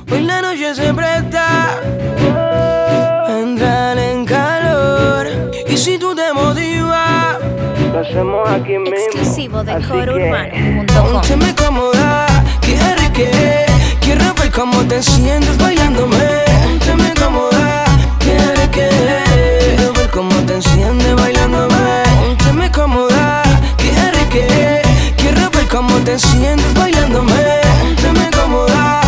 Hoy la noche se presta a entrar en calor. Y si tú te motivas, Lo hacemos aquí mismo. Exclusivo de Así corourbano.com. pónteme cómoda, quiero ver cómo te sientes bailándome. Pónteme cómoda, quiero ver cómo te enciendes bailándome. Pónteme cómoda, quiero ver cómo te sientes bailándome. Pónteme cómoda,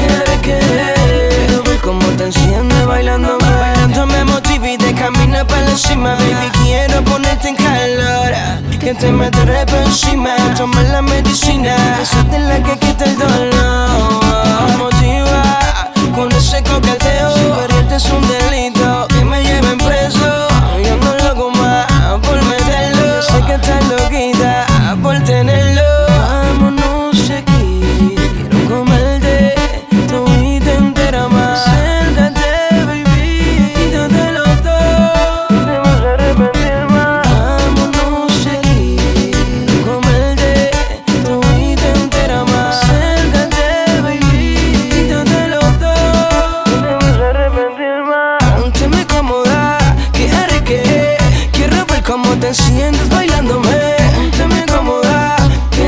quiero ver cómo te enciendes bailándome. Bailando me motiva y te camina para encima, baby, quiero ponerte en calor. Que te meteré por encima, toma la medicina, esa es la que quita el dolor. Motiva con ese coqueteo, perderte es un delito, que me lleven preso. Yo no lo hago más por meterlo, sé que estás loquita por tenerlo. Vámonos aquí, quiero comerte todita entera más. Acércate, baby, quítate los dos, no te vas a arrepentir más. Vámonos aquí, quiero comerte todita entera más. Acércate, baby, quítate los dos, no te vas a arrepentir más. Pónteme cómoda, quiero ver cómo te sientes bailándome. Pónteme cómoda,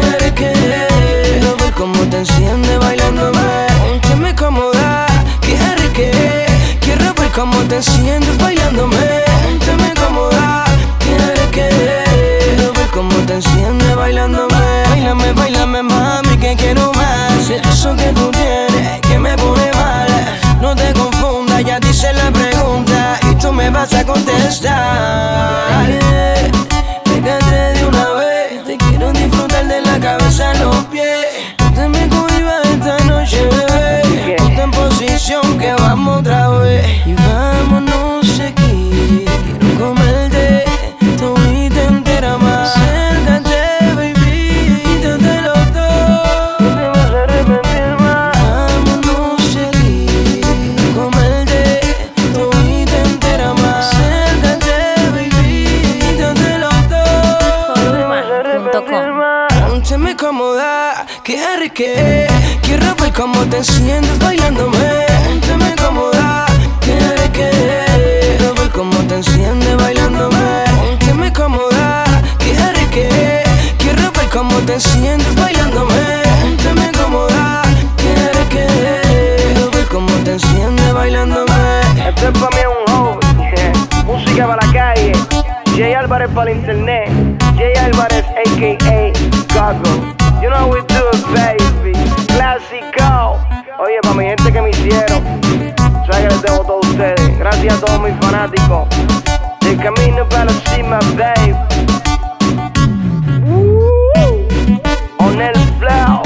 quiero ver cómo te enciendes bailándome. Pónteme cómoda, quiero ver cómo te sientes bailándome. Pónteme cómoda, quiero ver cómo te enciendes bailándome. Báilame, báilame, mami, que quiero más. Eso que tú tienes que me pone mal. No te confundas, ya te hice la pregunta y tú me vas a contestar. Pégate de una vez, te quiero disfrutar de la cabeza a los pies. Te me cohibas esta noche, bebé. Ponte en posición que vamos otra vez. Y vámonos aquí, quiero comerte todita entera más. Acércate, baby, quítate los dos, no te vas a arrepentir más. Vámonos aquí, quiero comerte todita entera más. Acércate, baby, quítate los dos, no te vas a arrepentir más. Pónteme cómoda, quiero ver cómo te sientes bailándome. Pónteme cómoda, quiero ver cómo te enciendes bailándome. Pónteme cómoda, quiero ver cómo te sientes bailándome. Pónteme cómoda, quiero ver cómo te enciendes bailándome. Esto es para mí un hobby. Música para la calle. Jay Álvarez para el internet. Jay Álvarez, a.k.a. Gago. You know how we do it, baby. Clásico. Oye, para mi gente que me hicieron, sabes que les debo a todos ustedes. Gracias a todos mis fanáticos. Del camino para la cima, babe. On el flow.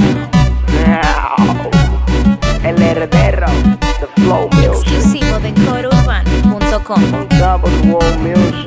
El heredero. The flow music. Exclusivo de corourbano.com. On top of the world music.